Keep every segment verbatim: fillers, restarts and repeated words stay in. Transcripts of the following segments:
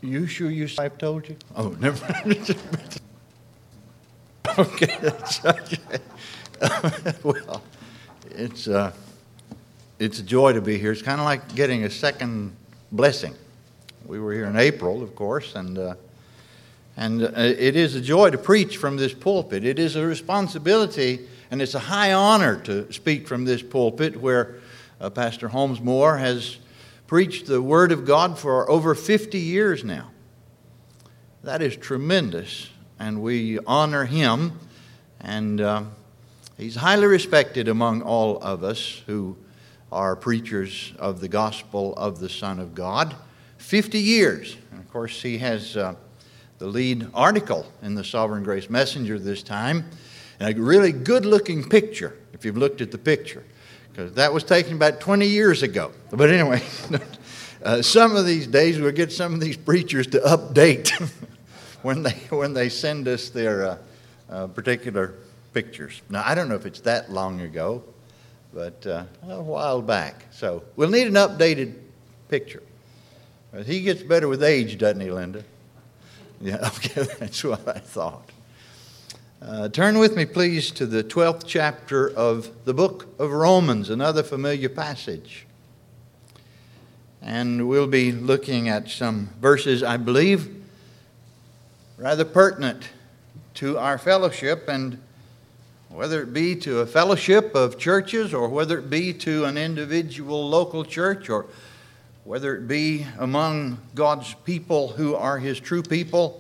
You sure you I've told you? Oh, never mind. Okay, that's okay. Well, it's uh, it's a joy to be here. It's kind of like getting a second blessing. We were here in April, of course, and uh, and uh, it is a joy to preach from this pulpit. It is a responsibility, and it's a high honor to speak from this pulpit where uh, Pastor Holmes Moore has preached the Word of God for over fifty years now. That is tremendous, and we honor him, and uh, he's highly respected among all of us who are preachers of the gospel of the Son of God. fifty years. And of course, he has uh, the lead article in the Sovereign Grace Messenger this time, and a really good-looking picture, if you've looked at the picture, because that was taken about twenty years ago. But anyway, uh, some of these days we'll get some of these preachers to update when they when they send us their uh, uh, particular pictures. Now, I don't know if it's that long ago, but uh, a while back. So we'll need an updated picture. But he gets better with age, doesn't he, Linda? Yeah, okay, that's what I thought. Uh, turn with me, please, to the twelfth chapter of the book of Romans, another familiar passage. And we'll be looking at some verses, I believe, rather pertinent to our fellowship, and whether it be to a fellowship of churches or whether it be to an individual local church or whether it be among God's people who are His true people,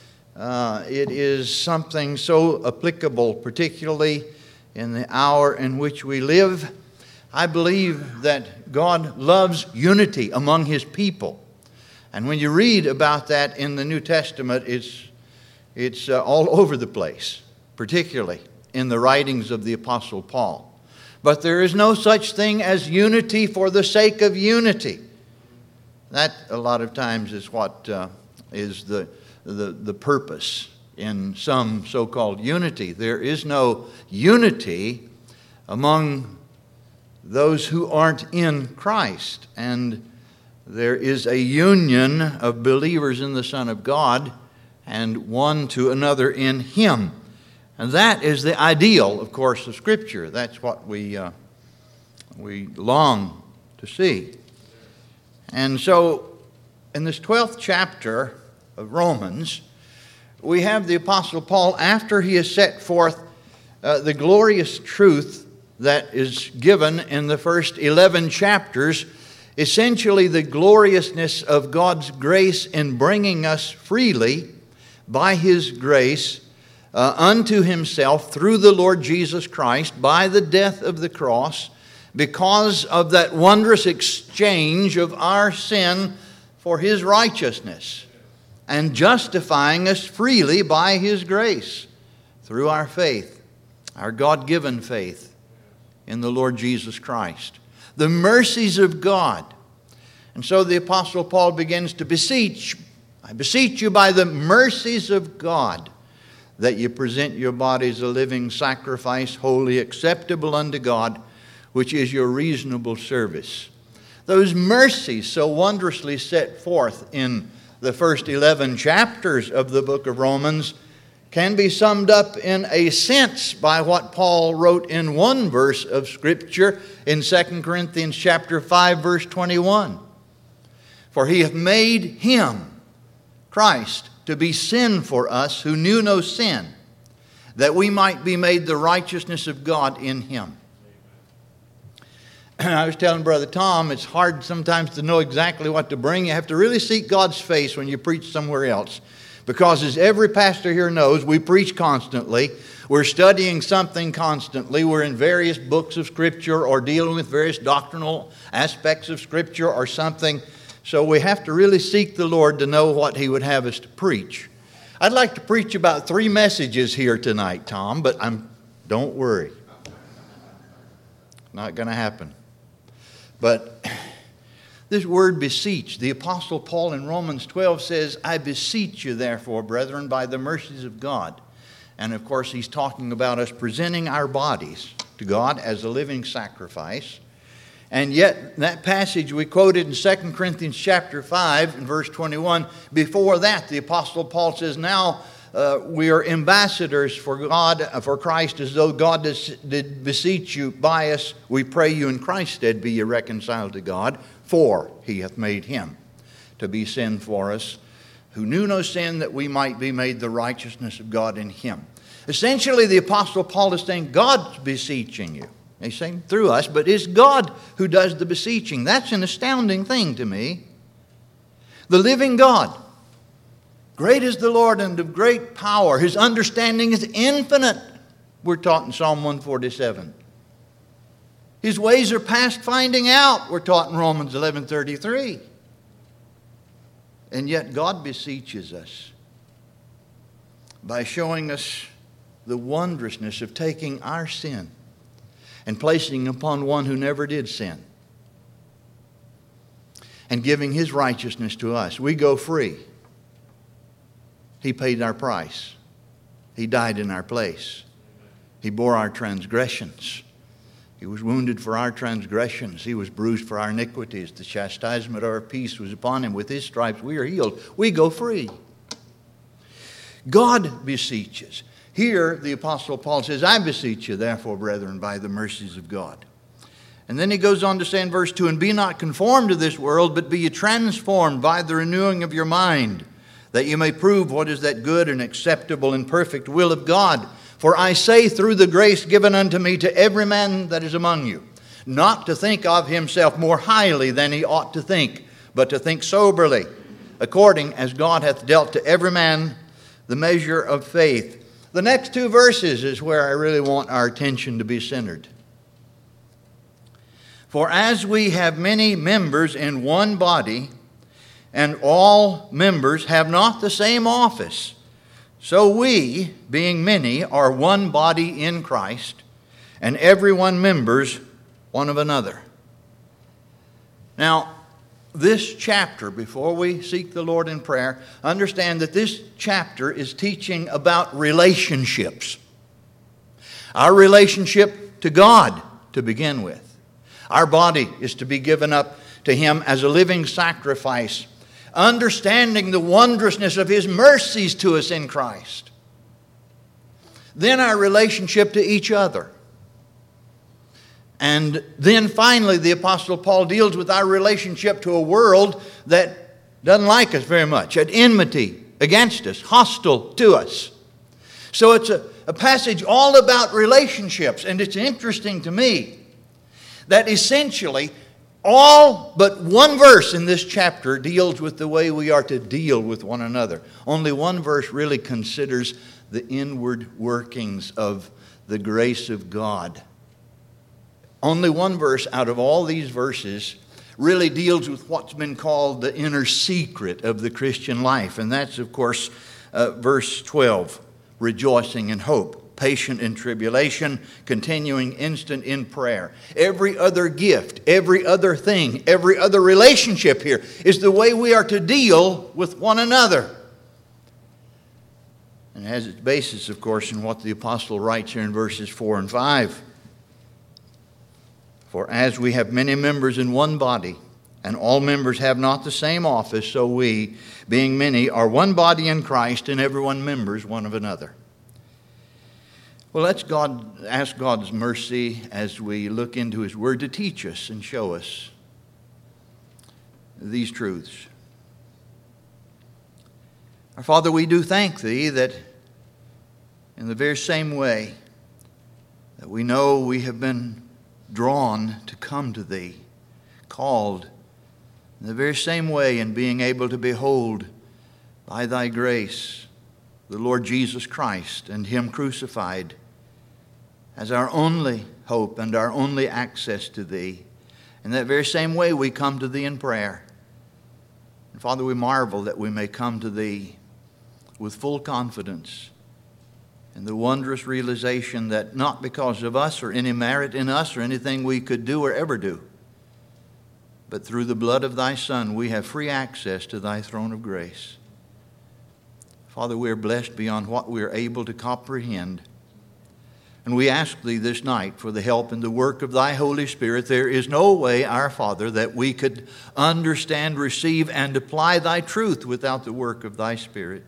uh, it is something so applicable, particularly in the hour in which we live. I believe that God loves unity among His people. And when you read about that in the New Testament, it's, it's uh, all over the place, particularly in the writings of the Apostle Paul. But there is no such thing as unity for the sake of unity. That, a lot of times, is what uh, is the, the, the purpose in some so-called unity. There is no unity among those who aren't in Christ. And there is a union of believers in the Son of God and one to another in Him. And that is the ideal, of course, of Scripture. That's what we uh, we long to see. And so, in this twelfth chapter of Romans, we have the Apostle Paul, after he has set forth uh, the glorious truth that is given in the first eleven chapters, essentially the gloriousness of God's grace in bringing us freely by His grace uh, unto Himself through the Lord Jesus Christ by the death of the cross, because of that wondrous exchange of our sin for His righteousness, and justifying us freely by His grace through our faith, our God-given faith in the Lord Jesus Christ. The mercies of God. And so the Apostle Paul begins to beseech, I beseech you by the mercies of God, that you present your bodies a living sacrifice, holy, acceptable unto God, which is your reasonable service. Those mercies so wondrously set forth in the first eleven chapters of the book of Romans can be summed up in a sense by what Paul wrote in one verse of Scripture in Second Corinthians chapter five, verse twenty-one. For He hath made Him, Christ, to be sin for us who knew no sin, that we might be made the righteousness of God in Him. I was telling Brother Tom, it's hard sometimes to know exactly what to bring. You have to really seek God's face when you preach somewhere else. Because as every pastor here knows, we preach constantly. We're studying something constantly. We're in various books of Scripture or dealing with various doctrinal aspects of Scripture or something. So we have to really seek the Lord to know what He would have us to preach. I'd like to preach about three messages here tonight, Tom, but I'm don't worry. Not going to happen. But this word beseech, the Apostle Paul in Romans twelve says, I beseech you therefore, brethren, by the mercies of God. And of course, he's talking about us presenting our bodies to God as a living sacrifice. And yet, that passage we quoted in Second Corinthians chapter five and verse twenty-one, before that, the Apostle Paul says, now uh, we are ambassadors for God, uh, for Christ, as though God did, did beseech you by us. We pray you in Christ's stead be ye reconciled to God, for he hath made him to be sin for us, who knew no sin, that we might be made the righteousness of God in him. Essentially, the Apostle Paul is saying, God's beseeching you. He's saying through us, but it's God who does the beseeching. That's an astounding thing to me. The living God. Great is the Lord and of great power. His understanding is infinite. We're taught in Psalm one forty-seven. His ways are past finding out. We're taught in Romans eleven thirty-three. And yet God beseeches us by showing us the wondrousness of taking our sin and placing upon one who never did sin, and giving his righteousness to us. We go free. He paid our price. He died in our place. He bore our transgressions. He was wounded for our transgressions. He was bruised for our iniquities. The chastisement of our peace was upon him. With his stripes we are healed. We go free. God beseeches. Here, the Apostle Paul says, I beseech you, therefore, brethren, by the mercies of God. And then he goes on to say in verse two, and be not conformed to this world, but be ye transformed by the renewing of your mind, that you may prove what is that good and acceptable and perfect will of God. For I say, through the grace given unto me, to every man that is among you, not to think of himself more highly than he ought to think, but to think soberly, according as God hath dealt to every man the measure of faith. The next two verses is where I really want our attention to be centered. For as we have many members in one body, and all members have not the same office, so we, being many, are one body in Christ, and every one members one of another. Now, this chapter, before we seek the Lord in prayer, understand that this chapter is teaching about relationships. Our relationship to God, to begin with. Our body is to be given up to Him as a living sacrifice, understanding the wondrousness of His mercies to us in Christ. Then our relationship to each other. And then finally, the Apostle Paul deals with our relationship to a world that doesn't like us very much, at enmity against us, hostile to us. So it's a, a passage all about relationships. And it's interesting to me that essentially all but one verse in this chapter deals with the way we are to deal with one another. Only one verse really considers the inward workings of the grace of God. Only one verse out of all these verses really deals with what's been called the inner secret of the Christian life. And that's, of course, uh, verse twelve, rejoicing in hope, patient in tribulation, continuing instant in prayer. Every other gift, every other thing, every other relationship here is the way we are to deal with one another. And it has its basis, of course, in what the apostle writes here in verses four and five. For as we have many members in one body, and all members have not the same office, so we, being many, are one body in Christ, and everyone members one of another. Well, let's God, ask God's mercy as we look into His Word to teach us and show us these truths. Our Father, we do thank Thee that in the very same way that we know we have been drawn to come to Thee, called in the very same way in being able to behold by Thy grace the Lord Jesus Christ and Him crucified as our only hope and our only access to Thee. In that very same way we come to Thee in prayer. And Father, we marvel that we may come to Thee with full confidence and the wondrous realization that not because of us or any merit in us or anything we could do or ever do, but through the blood of Thy Son, we have free access to Thy throne of grace. Father, we are blessed beyond what we are able to comprehend. And we ask Thee this night for the help and the work of Thy Holy Spirit. There is no way, our Father, that we could understand, receive, and apply Thy truth without the work of Thy Spirit.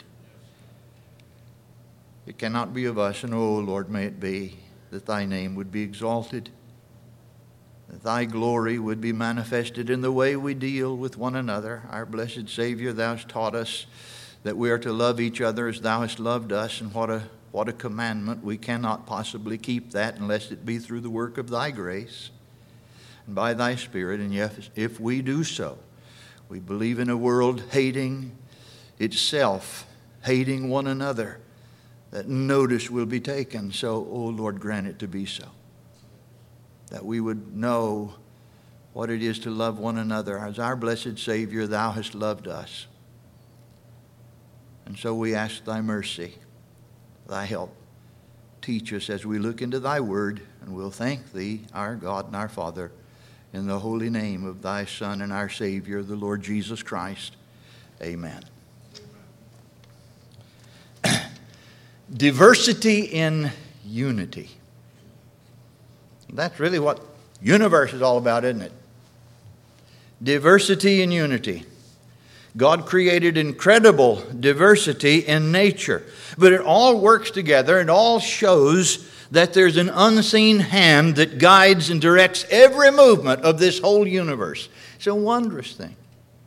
It cannot be of us, and oh, Lord, may it be that Thy name would be exalted, that Thy glory would be manifested in the way we deal with one another. Our blessed Savior, Thou hast taught us that we are to love each other as Thou hast loved us, and what a what a commandment. We cannot possibly keep that unless it be through the work of Thy grace and by Thy Spirit. And yes, if we do so, we believe in a world hating itself, hating one another, that notice will be taken. So, oh Lord, grant it to be so, that we would know what it is to love one another as our blessed Savior, Thou hast loved us. And so we ask Thy mercy, Thy help. Teach us as we look into Thy word, and we'll thank Thee, our God and our Father, in the holy name of Thy Son and our Savior, the Lord Jesus Christ. Amen. Amen. Diversity in unity. That's really what universe is all about, isn't it? Diversity in unity. God created incredible diversity in nature, but it all works together. It all shows that there's an unseen hand that guides and directs every movement of this whole universe. It's a wondrous thing.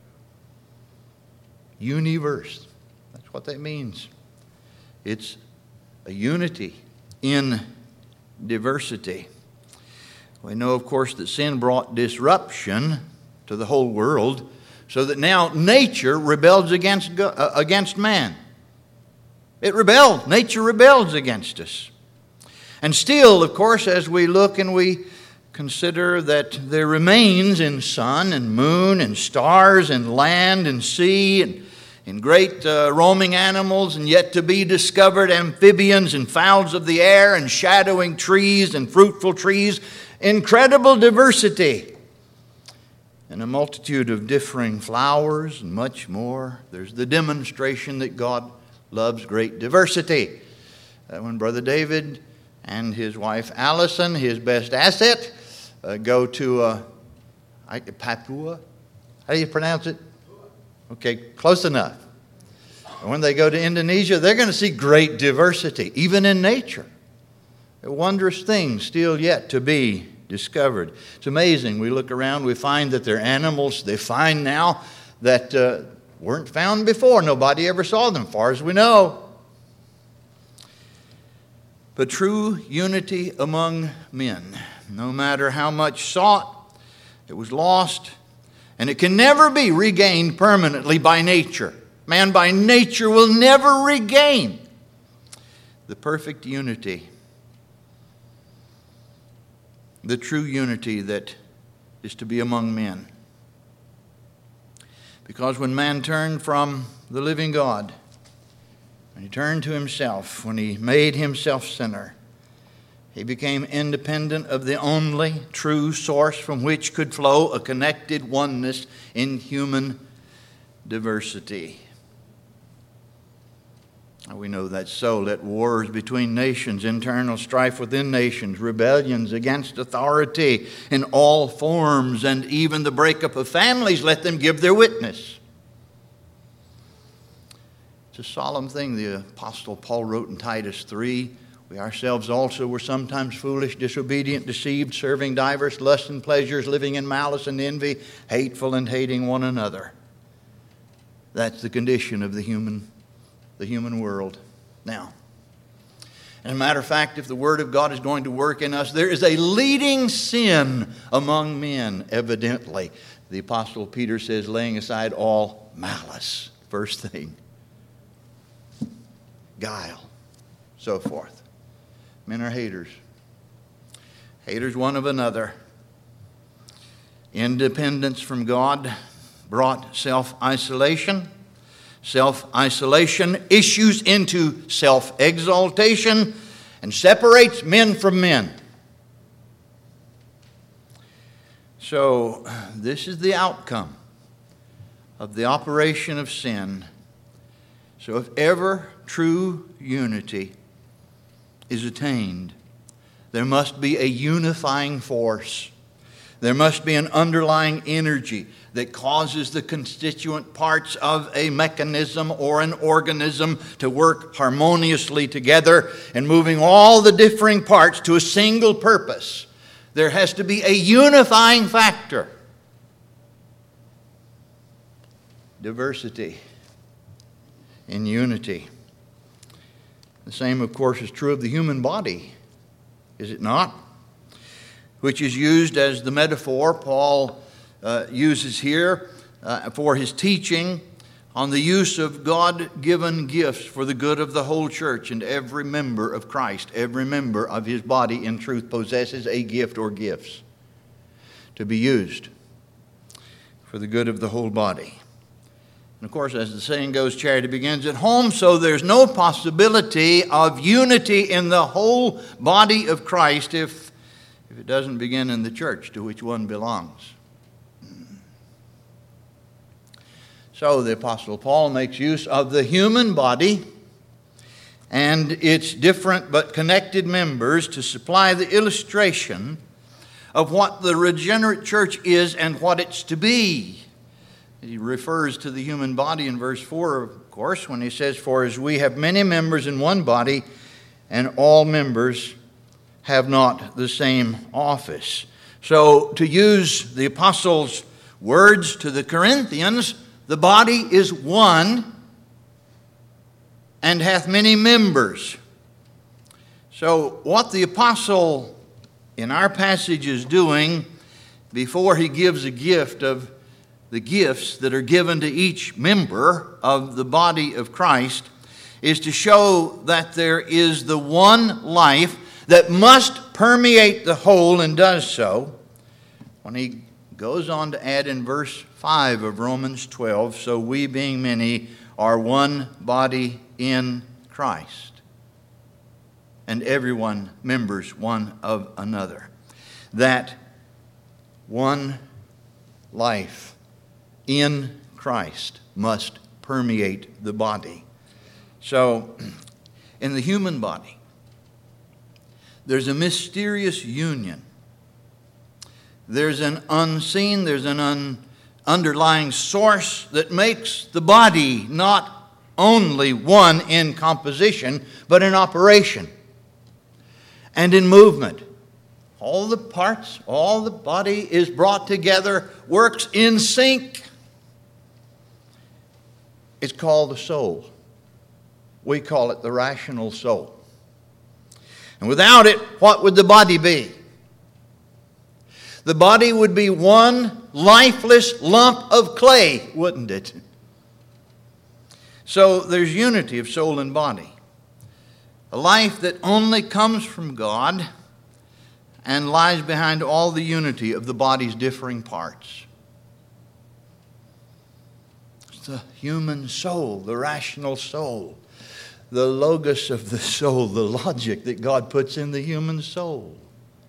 Universe. That's what that means. It's a unity in diversity. We know, of course, that sin brought disruption to the whole world, so that now nature rebels against, uh, against man. It rebelled. Nature rebels against us. And still, of course, as we look and we consider that there remains in sun and moon and stars and land and sea and in great uh, roaming animals and yet to be discovered amphibians and fowls of the air and shadowing trees and fruitful trees, incredible diversity. And a multitude of differing flowers and much more. There's the demonstration that God loves great diversity. Uh, when Brother David and his wife Allison, his best asset, uh, go to uh, Papua. How do you pronounce it? Okay, close enough. And when they go to Indonesia, they're going to see great diversity, even in nature. A wondrous thing still yet to be discovered. It's amazing. We look around, we find that there are animals they find now that uh, weren't found before. Nobody ever saw them, as far as we know. But true unity among men, no matter how much sought, it was lost, and it can never be regained permanently by nature. Man by nature will never regain the perfect unity, the true unity that is to be among men. Because when man turned from the living God, when he turned to himself, when he made himself sinner, he became independent of the only true source from which could flow a connected oneness in human diversity. We know that's so. Let wars between nations, internal strife within nations, rebellions against authority in all forms, and even the breakup of families, let them give their witness. It's a solemn thing the Apostle Paul wrote in Titus three. We ourselves also were sometimes foolish, disobedient, deceived, serving divers lusts and pleasures, living in malice and envy, hateful and hating one another. That's the condition of the human the human world now. As a matter of fact, if the Word of God is going to work in us, there is a leading sin among men, evidently. The Apostle Peter says, laying aside all malice, first thing. Guile, so forth. Men are haters. Haters one of another. Independence from God brought self-isolation. Self-isolation issues into self-exaltation and separates men from men. So, this is the outcome of the operation of sin. So, if ever true unity is attained, there must be a unifying force. There must be an underlying energy that causes the constituent parts of a mechanism or an organism to work harmoniously together and moving all the differing parts to a single purpose. There has to be a unifying factor. Diversity in unity. The same, of course, is true of the human body, is it not? Which is used as the metaphor Paul uh, uses here uh, for his teaching on the use of God-given gifts for the good of the whole church, and every member of Christ, every member of his body in truth possesses a gift or gifts to be used for the good of the whole body. And of course, as the saying goes, charity begins at home, so there's no possibility of unity in the whole body of Christ if, if it doesn't begin in the church to which one belongs. So the Apostle Paul makes use of the human body and its different but connected members to supply the illustration of what the regenerate church is and what it's to be. He refers to the human body in verse four, of course, when he says, "For as we have many members in one body, and all members have not the same office." So, to use the apostle's words to the Corinthians, the body is one and hath many members. So, what the apostle in our passage is doing before he gives a gift of the gifts that are given to each member of the body of Christ is to show that there is the one life that must permeate the whole and does so. When he goes on to add in verse five of Romans twelve, "So we being many are one body in Christ, and everyone members one of another." That one life in Christ must permeate the body. So, in the human body, there's a mysterious union. There's an unseen, there's an un, underlying source that makes the body not only one in composition, but in operation and in movement. All the parts, all the body is brought together, works in sync. It's called the soul. We call it the rational soul. And without it, what would the body be? The body would be one lifeless lump of clay, wouldn't it? So there's unity of soul and body. A life that only comes from God and lies behind all the unity of the body's differing parts. It's the human soul, the rational soul, the logos of the soul, the logic that God puts in the human soul.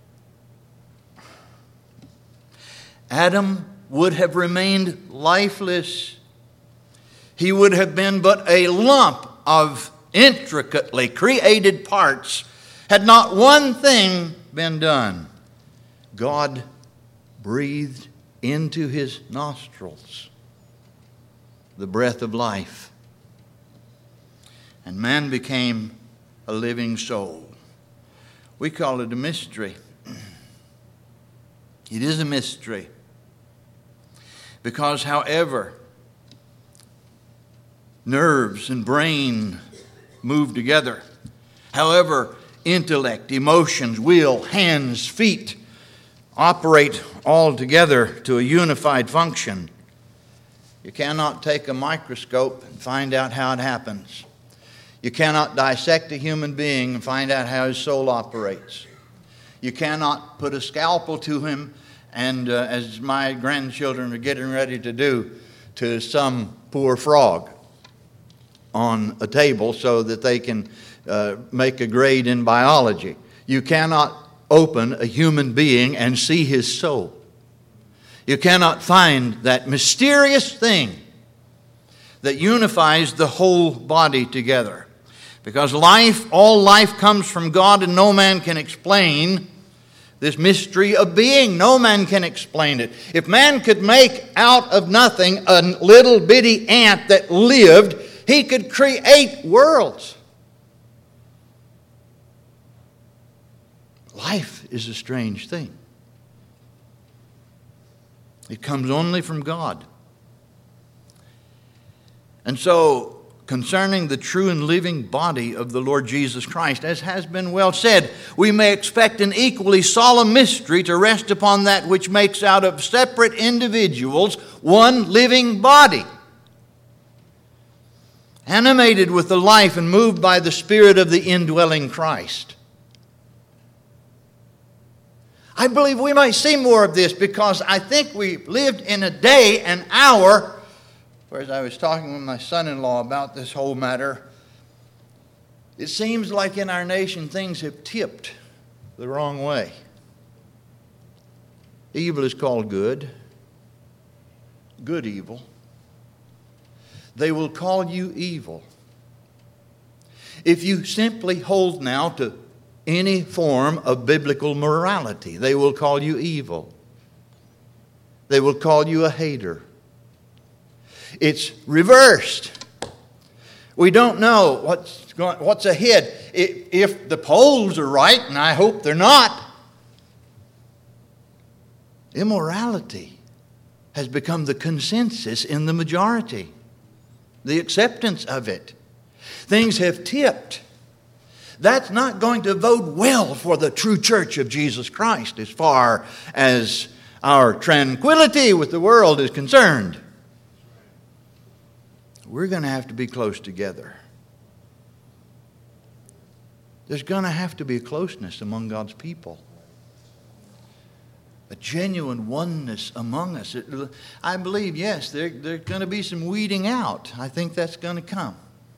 Adam would have remained lifeless. He would have been but a lump of intricately created parts had not one thing been done. God breathed into his nostrils the breath of life, and man became a living soul. We call it a mystery. It is a mystery because, however nerves and brain move together, however intellect, emotions, will, hands, feet operate all together to a unified function, you cannot take a microscope and find out how it happens. You cannot dissect a human being and find out how his soul operates. You cannot put a scalpel to him and, uh, as my grandchildren are getting ready to do, to some poor frog on a table so that they can uh, make a grade in biology. You cannot open a human being and see his soul. You cannot find that mysterious thing that unifies the whole body together, Because life, all life comes from God, and no man can explain this mystery of being. No man can explain it. If man could make out of nothing a little bitty ant that lived, he could create worlds. Life is a strange thing. It comes only from God. And so, concerning the true and living body of the Lord Jesus Christ, as has been well said, we may expect an equally solemn mystery to rest upon that which makes out of separate individuals one living body, animated with the life and moved by the Spirit of the indwelling Christ. I believe we might see more of this, because I think we lived in a day, an hour, whereas I was talking with my son-in-law about this whole matter, it seems like in our nation things have tipped the wrong way. Evil is called good. Good evil. They will call you evil if you simply hold now to any form of biblical morality. They will call you evil. They will call you a hater. It's reversed. We don't know what's going, what's ahead. If the polls are right, and I hope they're not, immorality has become the consensus in the majority, the acceptance of it. Things have tipped. That's not going to bode well for the true church of Jesus Christ as far as our tranquility with the world is concerned. We're going to have to be close together. There's going to have to be a closeness among God's people. A genuine oneness among us. It, I believe, yes, there, there's going to be some weeding out. I think that's going to come.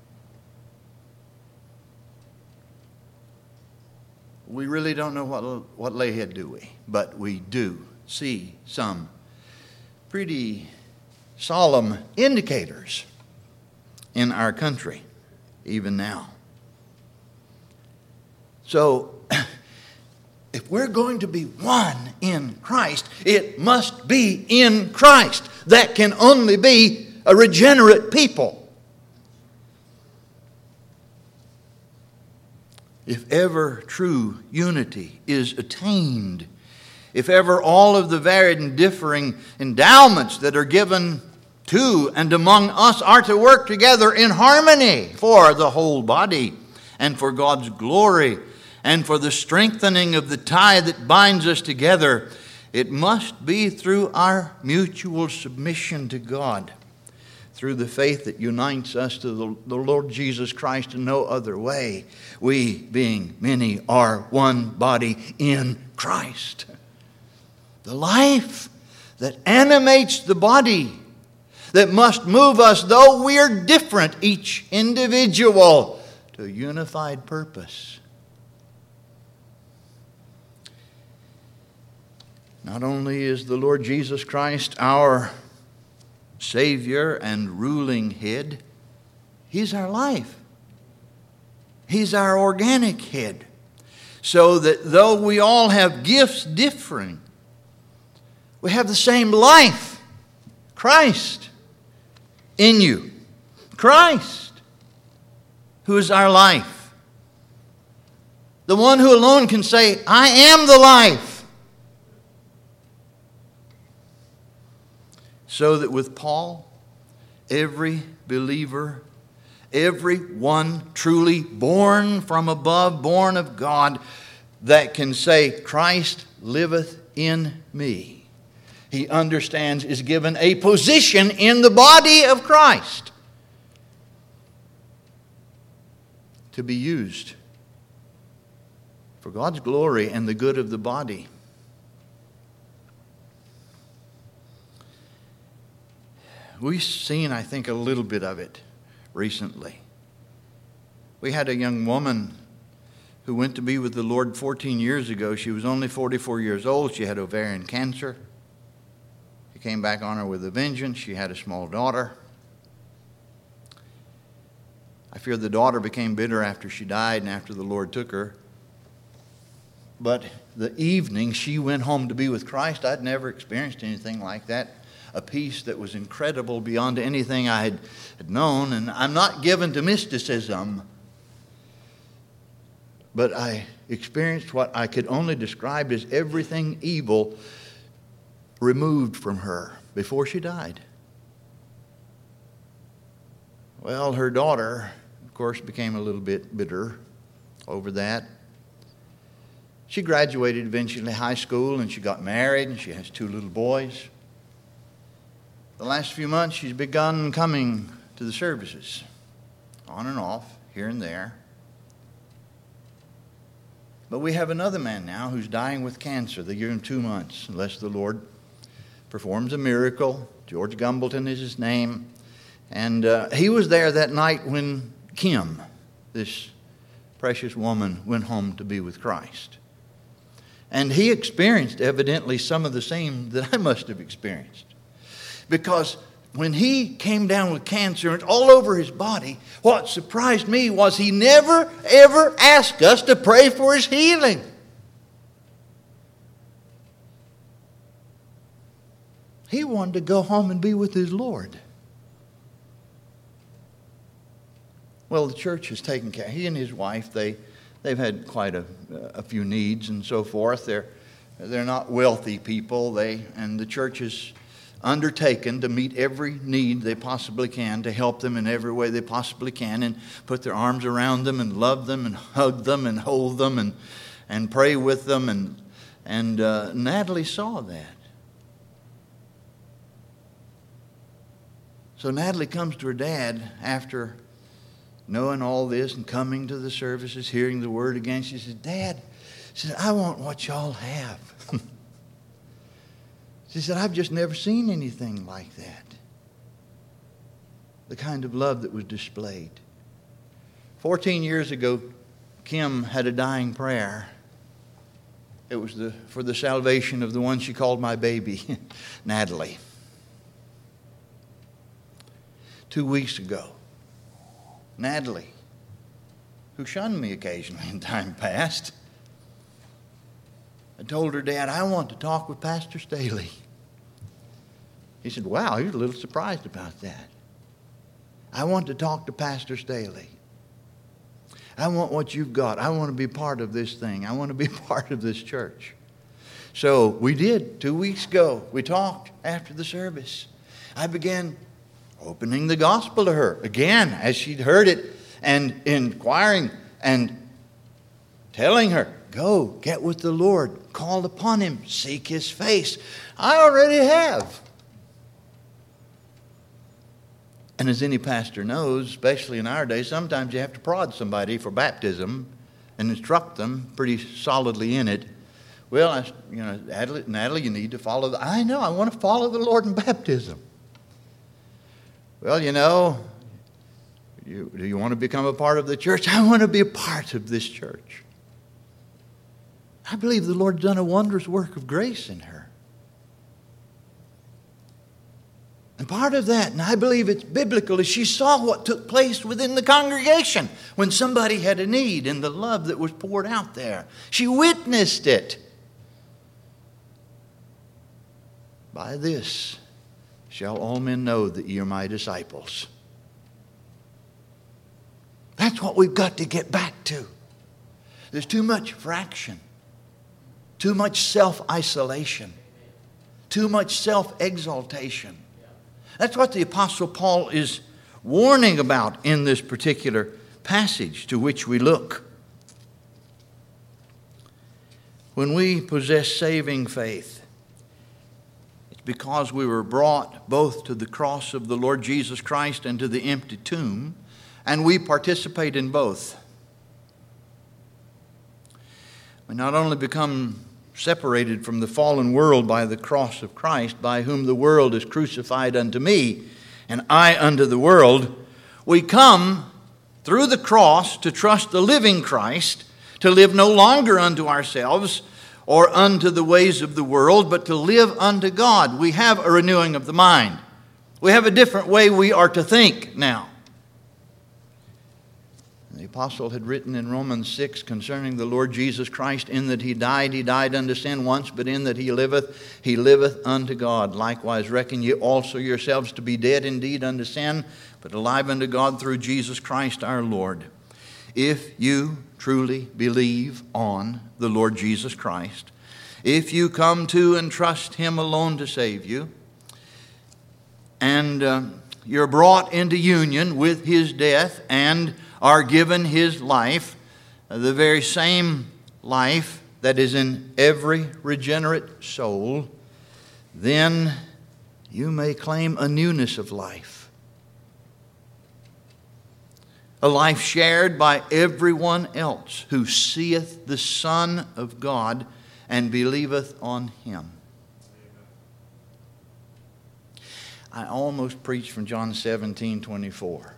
We really don't know what, what lay ahead, do we? But we do see some pretty solemn indicators in our country, even now. So, if we're going to be one in Christ, it must be in Christ. That can only be a regenerate people. If ever true unity is attained, if ever all of the varied and differing endowments that are given to and among us are to work together in harmony for the whole body and for God's glory and for the strengthening of the tie that binds us together, it must be through our mutual submission to God, through the faith that unites us to the, the Lord Jesus Christ in no other way. We, being many, are one body in Christ. The life that animates the body, that must move us, though we're different, each individual, to a unified purpose. Not only is the Lord Jesus Christ our Savior and ruling head, He's our life. He's our organic head. So that though we all have gifts differing, we have the same life. Christ in you. Christ, who is our life. The one who alone can say, I am the life. So that with Paul, every believer, every one truly born from above, born of God, that can say, Christ liveth in me, he understands is given a position in the body of Christ to be used for God's glory and the good of the body. We've seen, I think, a little bit of it recently. We had a young woman who went to be with the Lord fourteen years ago. She was only forty-four years old. She had ovarian cancer. He came back on her with a vengeance. She had a small daughter. I fear the daughter became bitter after she died and after the Lord took her. But the evening she went home to be with Christ, I'd never experienced anything like that. A peace that was incredible beyond anything I had, had known. And I'm not given to mysticism, but I experienced what I could only describe as everything evil removed from her before she died. Well, her daughter, of course, became a little bit bitter over that. She graduated eventually high school, and she got married, and she has two little boys. The last few months, she's begun coming to the services, on and off, here and there. But we have another man now who's dying with cancer the year and two months, unless the Lord performs a miracle. George Gumbleton is his name. And uh, he was there that night when Kim, this precious woman, went home to be with Christ. And he experienced, evidently, some of the same that I must have experienced. Because when he came down with cancer and all over his body, what surprised me was he never, ever asked us to pray for his healing. He wanted to go home and be with his Lord. Well, the church has taken care. He and his wife, they, they've had quite a, a few needs and so forth. They're, they're not wealthy people. They, and the church has undertaken to meet every need they possibly can, to help them in every way they possibly can, and put their arms around them and love them and hug them and hold them and, and pray with them. And, and uh, Natalie saw that. So Natalie comes to her dad after knowing all this and coming to the services, hearing the word again. She says, Dad, she said, I want what y'all have. She said, I've just never seen anything like that. The kind of love that was displayed. Fourteen years ago, Kim had a dying prayer. It was the, for the salvation of the one she called my baby, Natalie. Two weeks ago, Natalie, who shunned me occasionally in time past, I told her, Dad, I want to talk with Pastor Staley. He said, wow, he was a little surprised about that. I want to talk to Pastor Staley. I want what you've got. I want to be part of this thing. I want to be part of this church. So we did two weeks ago. We talked after the service. I began opening the gospel to her again as she'd heard it and inquiring and telling her, go, get with the Lord, call upon Him, seek His face. I already have. And as any pastor knows, especially in our day, sometimes you have to prod somebody for baptism and instruct them pretty solidly in it. Well, I, you know, Natalie, Natalie, you need to follow the, I know, I want to follow the Lord in baptism. Well, you know, you, do you want to become a part of the church? I want to be a part of this church. I believe the Lord's done a wondrous work of grace in her. And part of that, and I believe it's biblical, is she saw what took place within the congregation when somebody had a need and the love that was poured out there. She witnessed it. By this shall all men know that ye are my disciples. That's what we've got to get back to. There's too much fraction, too much self-isolation, too much self-exaltation. That's what the Apostle Paul is warning about in this particular passage to which we look. When we possess saving faith, it's because we were brought both to the cross of the Lord Jesus Christ and to the empty tomb, and we participate in both. We not only become separated from the fallen world by the cross of Christ, by whom the world is crucified unto me, and I unto the world, we come through the cross to trust the living Christ, to live no longer unto ourselves or unto the ways of the world, but to live unto God. We have a renewing of the mind. We have a different way we are to think now. The apostle had written in Romans six concerning the Lord Jesus Christ, in that he died, he died unto sin once, but in that he liveth, he liveth unto God. Likewise reckon ye also yourselves to be dead indeed unto sin, but alive unto God through Jesus Christ our Lord. If you truly believe on the Lord Jesus Christ, if you come to and trust him alone to save you, and uh, you're brought into union with his death and are given his life, the very same life that is in every regenerate soul, then you may claim a newness of life. A life shared by everyone else who seeth the Son of God and believeth on him. I almost preached from John seventeen twenty-four.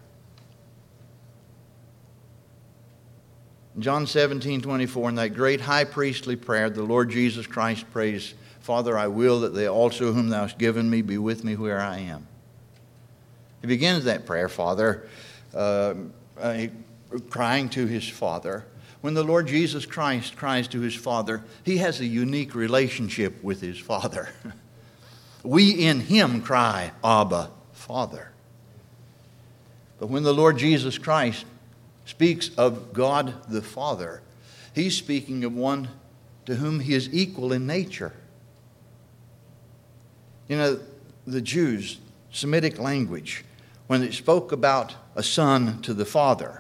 John seventeen twenty-four, in that great high priestly prayer, the Lord Jesus Christ prays, Father, I will that they also whom thou hast given me be with me where I am. He begins that prayer, Father, uh, uh, crying to his Father. When the Lord Jesus Christ cries to his Father, he has a unique relationship with his Father. We in him cry, Abba, Father. But when the Lord Jesus Christ speaks of God the Father, he's speaking of one to whom he is equal in nature. You know, the Jews, Semitic language, when it spoke about a son to the father,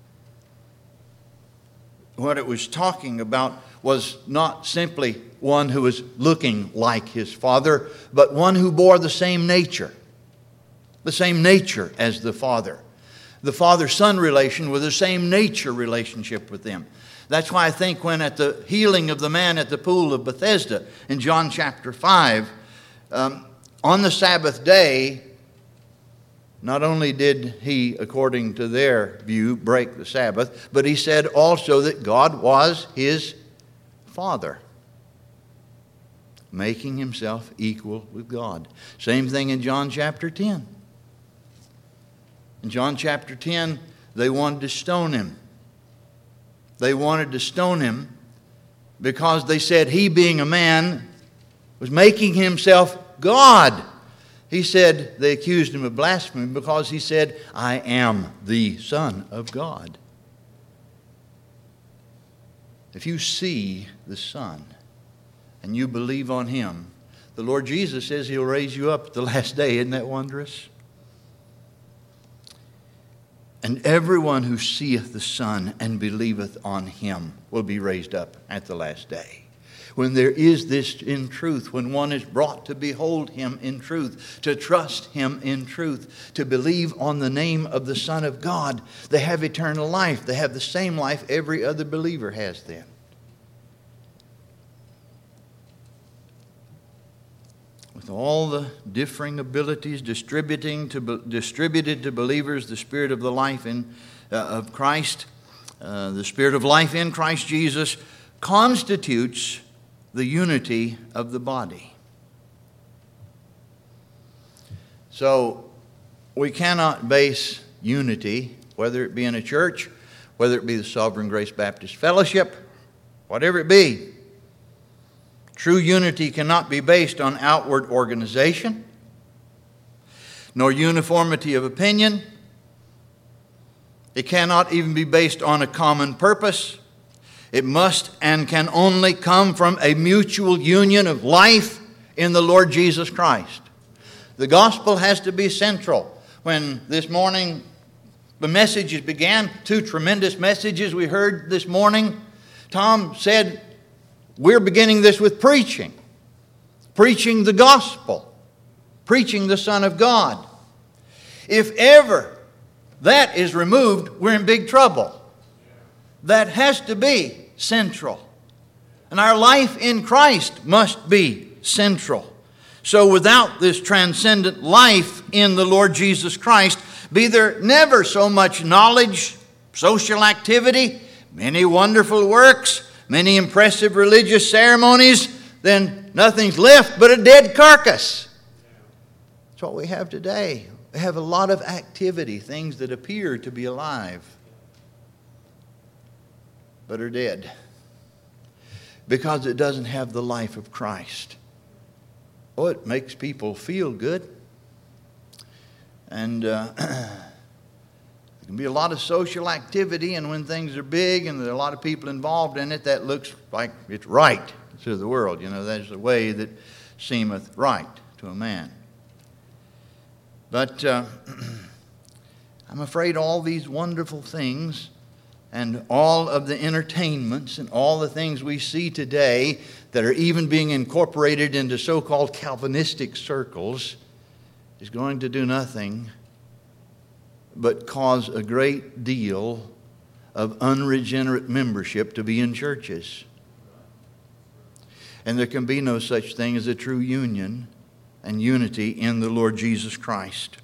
what it was talking about was not simply one who was looking like his father, but one who bore the same nature, the same nature as the father. The father-son relation with the same nature relationship with them. That's why I think when at the healing of the man at the pool of Bethesda in John chapter five, um, on the Sabbath day, not only did he, according to their view, break the Sabbath, but he said also that God was his Father, making himself equal with God. Same thing in John chapter ten. In John chapter ten, they wanted to stone him. They wanted to stone him because they said he, being a man, was making himself God. He said, they accused him of blasphemy because he said, I am the Son of God. If you see the Son and you believe on him, the Lord Jesus says he'll raise you up at the last day. Isn't that wondrous? And everyone who seeth the Son and believeth on him will be raised up at the last day. When there is this in truth, when one is brought to behold him in truth, to trust him in truth, to believe on the name of the Son of God, they have eternal life. They have the same life every other believer has then. With all the differing abilities distributing to, distributed to believers, the Spirit of the life in, uh, of Christ, uh, the Spirit of life in Christ Jesus constitutes the unity of the body. So we cannot base unity, whether it be in a church, whether it be the Sovereign Grace Baptist Fellowship, whatever it be. True unity cannot be based on outward organization, nor uniformity of opinion. It cannot even be based on a common purpose. It must and can only come from a mutual union of life in the Lord Jesus Christ. The gospel has to be central. When this morning the messages began, two tremendous messages we heard this morning, Tom said, we're beginning this with preaching. Preaching the gospel. Preaching the Son of God. If ever that is removed, we're in big trouble. That has to be central. And our life in Christ must be central. So without this transcendent life in the Lord Jesus Christ, be there never so much knowledge, social activity, many wonderful works, many impressive religious ceremonies, then nothing's left but a dead carcass. That's what we have today. We have a lot of activity, things that appear to be alive. but are dead because it doesn't have the life of Christ. Oh, it makes people feel good. And uh, there can be a lot of social activity, and when things are big and there are a lot of people involved in it, that looks like it's right to the world. You know, that's the way that seemeth right to a man. But uh, I'm afraid all these wonderful things and all of the entertainments and all the things we see today that are even being incorporated into so-called Calvinistic circles is going to do nothing but cause a great deal of unregenerate membership to be in churches. And there can be no such thing as a true union and unity in the Lord Jesus Christ.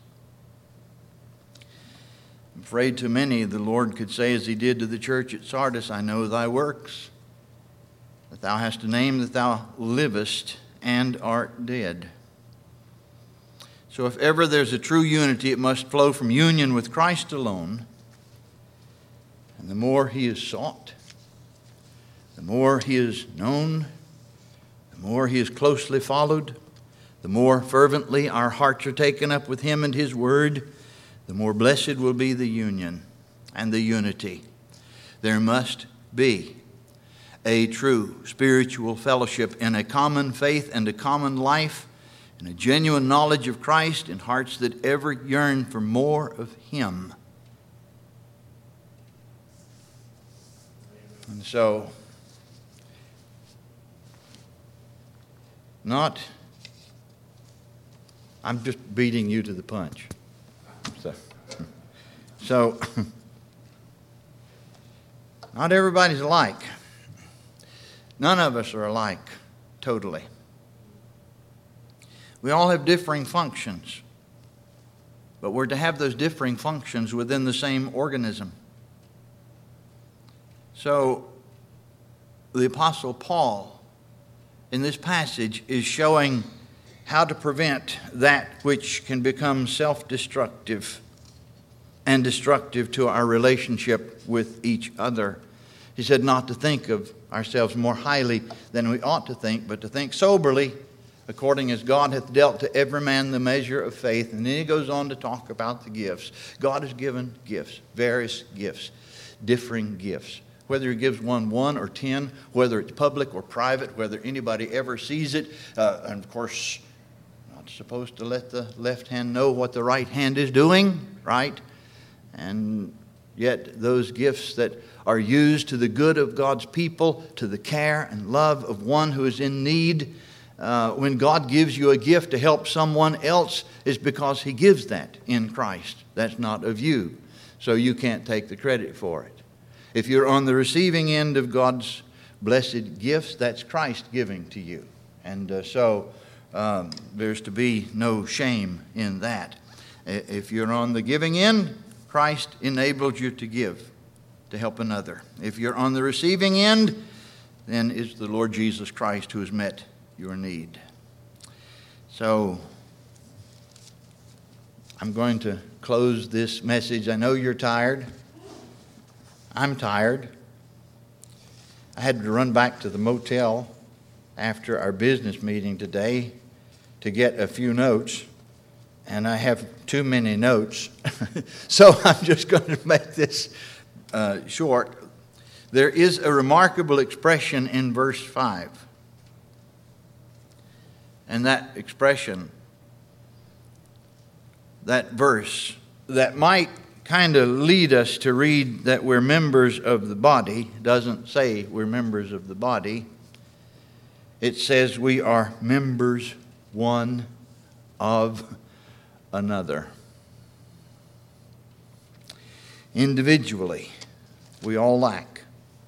I'm afraid to many the Lord could say, as he did to the church at Sardis, I know thy works, that thou hast a name that thou livest and art dead. So if ever there's a true unity, it must flow from union with Christ alone. And the more he is sought, the more he is known, the more he is closely followed, the more fervently our hearts are taken up with him and his word, the more blessed will be the union and the unity. There must be a true spiritual fellowship in a common faith and a common life, and a genuine knowledge of Christ in hearts that ever yearn for more of him. And so, not, I'm just beating you to the punch. So, so not everybody's alike. None of us are alike totally. We all have differing functions, but we're to have those differing functions within the same organism. So, the Apostle Paul, in this passage, is showing how to prevent that which can become self-destructive and destructive to our relationship with each other. He said not to think of ourselves more highly than we ought to think, but to think soberly, according as God hath dealt to every man the measure of faith. And then he goes on to talk about the gifts. God has given gifts, various gifts, differing gifts. Whether he gives one one or ten, whether it's public or private, whether anybody ever sees it. Uh, and of course, not supposed to let the left hand know what the right hand is doing, right? And yet those gifts that are used to the good of God's people, to the care and love of one who is in need, Uh, when God gives you a gift to help someone else, it's because he gives that in Christ. That's not of you. So you can't take the credit for it. If you're on the receiving end of God's blessed gifts, that's Christ giving to you. And uh, so um, there's to be no shame in that. If you're on the giving end, Christ enabled you to give, to help another. If you're on the receiving end, then it's the Lord Jesus Christ who has met your need. So, I'm going to close this message. I know you're tired. I'm tired. I had to run back to the motel after our business meeting today to get a few notes, and I have too many notes. So I'm just going to make this uh, short. There is a remarkable expression in verse five. And that expression, that verse, that might kind of lead us to read that we're members of the body, doesn't say we're members of the body. It says we are members one of another. Individually, we all lack.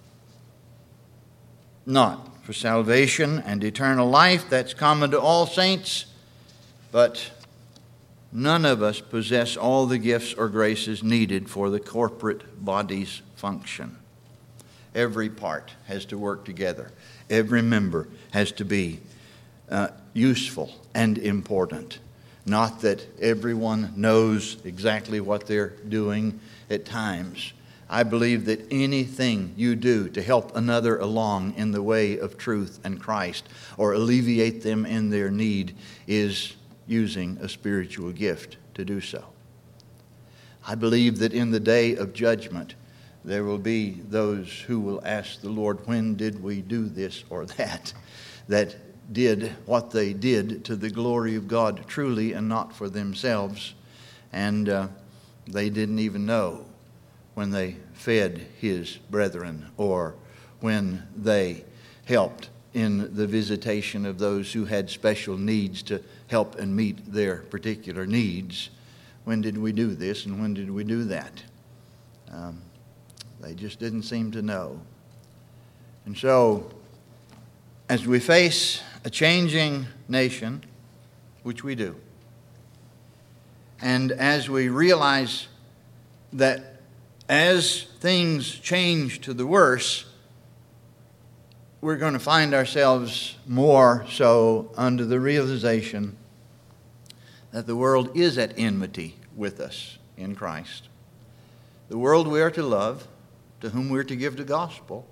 Not for salvation and eternal life, that's common to all saints, but none of us possess all the gifts or graces needed for the corporate body's function. Every part has to work together. Every member has to be uh, useful and important. Not that everyone knows exactly what they're doing at times. I believe that anything you do to help another along in the way of truth and Christ or alleviate them in their need is using a spiritual gift to do so. I believe that in the day of judgment, there will be those who will ask the Lord, when did we do this or that, that did what they did to the glory of God truly and not for themselves. And uh, they didn't even know when they fed his brethren or when they helped in the visitation of those who had special needs to help and meet their particular needs. When did we do this and when did we do that? Um, they just didn't seem to know. And so, as we face a changing nation, which we do, and as we realize that as things change to the worse, we're going to find ourselves more so under the realization that the world is at enmity with us in Christ. The world we are to love, to whom we're to give the gospel.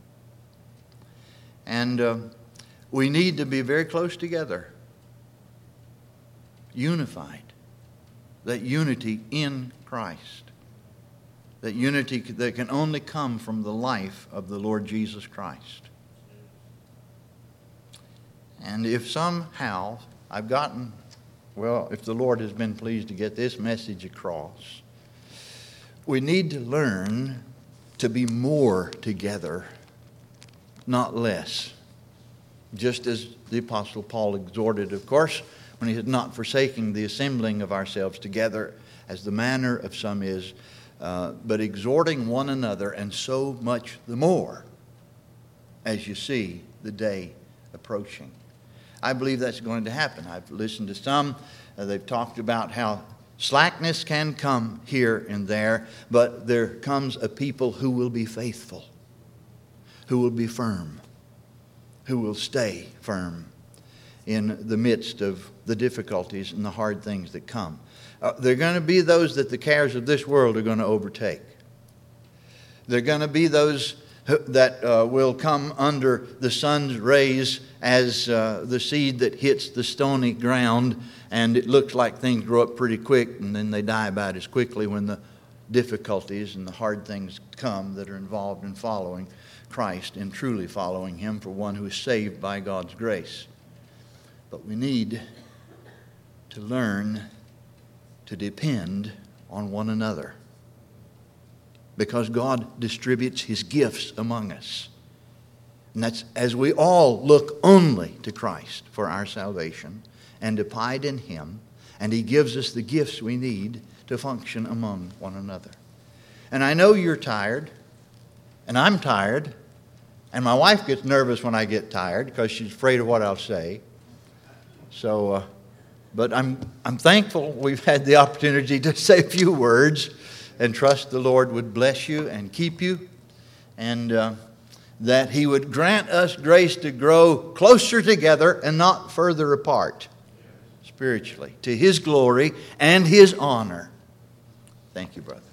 And uh, we need to be very close together, unified. That unity in Christ. That unity that can only come from the life of the Lord Jesus Christ. And if somehow I've gotten, well, if the Lord has been pleased to get this message across, we need to learn to be more together, not less. Just as the Apostle Paul exhorted, of course, when he said, not forsaking the assembling of ourselves together, as the manner of some is, uh, but exhorting one another, and so much the more as you see the day approaching. I believe that's going to happen. I've listened to some. Uh, they've talked about how slackness can come here and there, but there comes a people who will be faithful, who will be firm, who will stay firm in the midst of the difficulties and the hard things that come. Uh, there are going to be those that the cares of this world are going to overtake. There are going to be those that uh, will come under the sun's rays as uh, the seed that hits the stony ground, and it looks like things grow up pretty quick, and then they die about as quickly when the difficulties and the hard things come that are involved in following Christ and truly following Him for one who is saved by God's grace. But we need to learn to depend on one another, because God distributes His gifts among us. And that's as we all look only to Christ for our salvation and abide in Him, and He gives us the gifts we need to function among one another. And I know you're tired, and I'm tired, and my wife gets nervous when I get tired because she's afraid of what I'll say. So, uh, but I'm I'm thankful we've had the opportunity to say a few words, and trust the Lord would bless you and keep you, and uh, that He would grant us grace to grow closer together and not further apart spiritually, to His glory and His honor. Thank you, brother.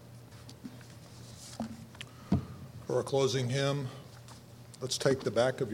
For our closing hymn, let's take the back of your